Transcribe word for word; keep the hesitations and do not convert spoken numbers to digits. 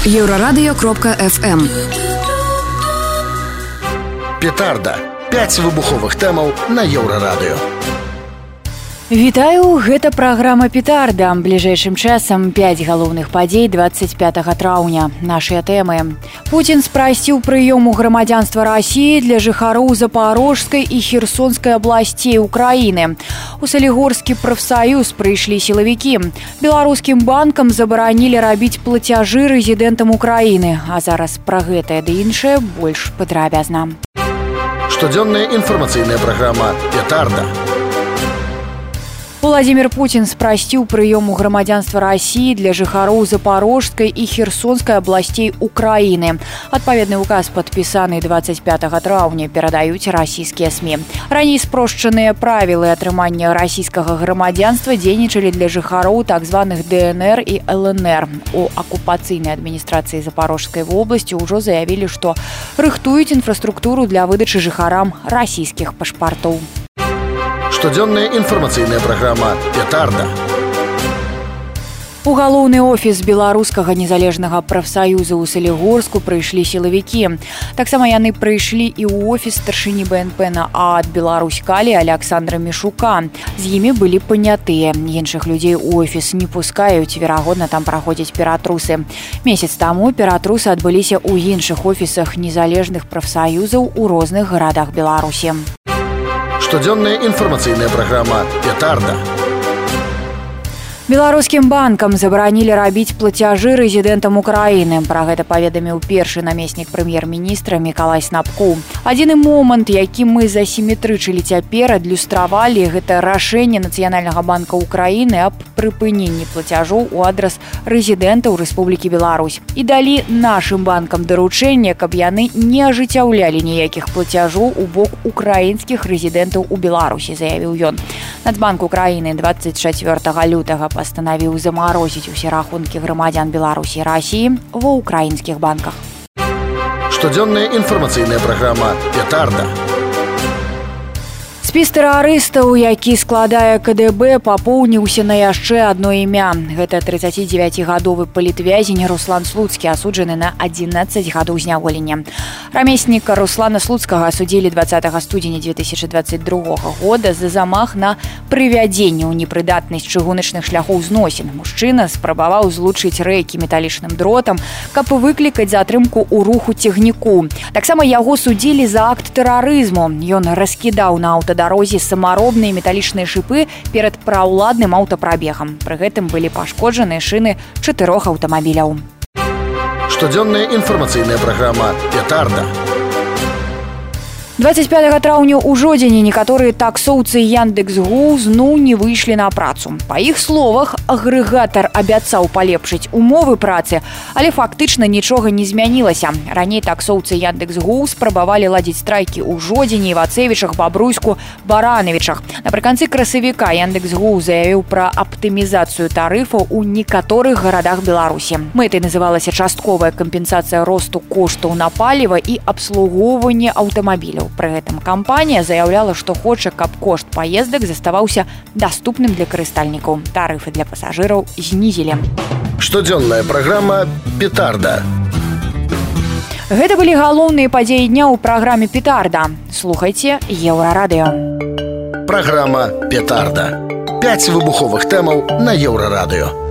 Еврорадио кропка эф эм. Петарда. пяць выбуховых тэмаў на Еўрарадыё. Вітаю, гэта праграма «Петарда». Бліжэйшым часам пяць галоўных падзей дваццаць пятага траўня. Нашыя тэмы. Пуцін спрасціў прыём у грамадзянства Расіі для жыхароў Запорожскай і Херсонскай абласцей Украіны. У Салігорскі прафсаюз прыйшлі сілавікі. Беларускім банкам забаранілі рабіць плацяжы рэзідэнтам Украіны. А зараз пра гэтае ды іншае больш падрабязна. Штодзённая інфармацыйная праграма «Петарда». Владимир Путин спрасціў прыём у грамадзянства Расіі для жыхароў Запорожскай і Херсонскай абласцей Украіны. Адпаведны указ, падпісаны дваццаць пятага траўня, перадаюць расійскія СМІ. Раней спрошчаныя правілы атрымання расійскага грамадзянства дзейнічалі для жыхароў так званых дэ эн эр і эл эн эр. У акупацыйнай адміністрацыі Запорожскай вобласці ўжо заявілі, што рыхтуюць інфраструктуру для выдачы жыхарам расійскіх пашпартоў. Штодзённая інфармацыйная праграма «Петарда». У галоўны офіс беларускага незалежнага прафсаюза ў Салігорску прыйшлі сілавікі. Таксама яны прыйшлі і ў офіс старшыні бэ эн пэ на ад Беларусь-Калі Аляксандра Мішука. З імі былі панятыя. Іншых людзей у офіс не пускаюць, верагодна, там праходзяць ператрусы. Месяц таму ператрусы адбыліся ў іншых офісах незалежных прафсаюзаў у розных гарадах Беларусі. Штодзённая інфармацыйная праграма «Петарда». Беларускім банкам забаранілі рабіць плацяжы рэзідэнтам Украіны. Пра гэта паведаміў першы намеснік прэм'ер-міністра Мікалай Снапку. Адзіны момант, які мы засіметрычылі цяпер, адлюстравалі, гэта рашэнне Нацыянальнага банка Украіны аб прыпыненні плацяжоў у адрас рэзідэнтаў Рэспублікі Беларусь. І далі нашым банкам даручэнне, каб яны не ажыццяўлялі ніякіх плацяжоў у бок украінскіх рэзідэнтаў у Беларусі, заявіў ён. Нацбанк Украіны дваццаць чацвёртага лютага пастанавіў замарозіць усе рахункі грамадзян Беларусі і Расіі ва ўкраінскіх банках. Штодзённая інфармацыйная праграма «Петарда». Спіс тэрарыстаў, які складае ка дэ бэ, папоўніўся на яшчэ адно імя. Гэта трыццацідзевяцігадовы палітвязень Руслан Слуцкі, асуджаны на адзінаццаць гадоў зняволення. Рамесніка Руслана Слуцкага асудзілі дваццатага студзеня дзве тысячы дваццаць другога года за замах на прывядзенне ў непрыдатнасць чыгуначных шляхоў зносін. Мужчына спрабаваў злучыць рэйкі металічным дротам, каб выклікаць затрымку ў руху цягніку. Таксама яго судзілі за акт тэрарызму. Ён раскідаў на аўтадарозе дарозе самаробныя металічныя шыпы перад праўладным аўтапрабегам. Пры гэтым былі пашкоджаныя шыны чатырох аўтамабіляў. Штодзённая інфармацыйная праграма «Петарда». дваццаць пятага траўня ў жодзені некаторыя таксоўцы Яндекс.Гу зноў не выйшлі на працу. Па іх словах, агрэгатар абяцаў палепшыць умовы працы, але фактычна нічога не змянілася. Раней таксоўцы Яндекс.Гу спрабавалі ладзіць страйкі ў Жодзені, Вацевічах, Бабруйску, Баранавічах. Напрыканцы красавіка Яндекс.Гу заявіў пра аптымізацыю тарыфаў у некаторых гарадах Беларусі. Мэтай называлася частковая кампенсацыя росту коштаў на паліва і абслугоўванне аўтамабіляў. Пры гэтым кампанія заяўляла, што хоча, каб кошт паездак заставаўся даступным для карыстальнікаў. Тарыфы для пасажыраў знізілі. Штодзённая праграма «Петарда». Гэта былі галоўныя падзеі дня ў праграме «Петарда». Слухайце Еўрарадыё. Праграма «Петарда». пяць выбуховых тэмаў на Еўрарадыё.